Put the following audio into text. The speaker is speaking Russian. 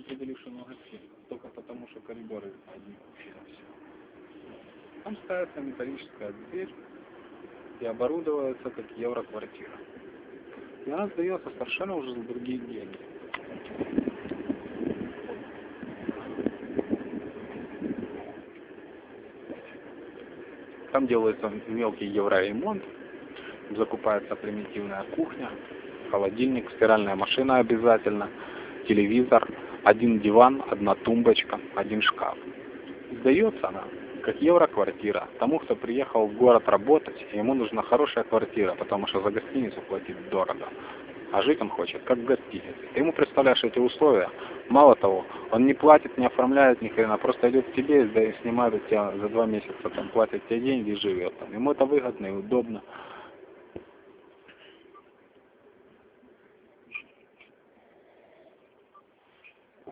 определивший много фирм, только потому, что коридоры одни фирм все. Там ставится металлическая дверь и оборудуется как евроквартира. И она сдается совершенно уже за другие деньги. Там делается мелкий евроремонт, закупается примитивная кухня, холодильник, стиральная машина обязательно, телевизор, один диван, одна тумбочка, один шкаф. Сдается она как евроквартира тому, кто приехал в город работать, и ему нужна хорошая квартира, потому что за гостиницу платить дорого. А жить он хочет, как в гостинице. Ты ему представляешь эти условия. Мало того, он не платит, не оформляет ни хрена, просто идет к тебе и снимает у тебя за 2 месяца, там, платит тебе деньги и живет там. Ему это выгодно и удобно.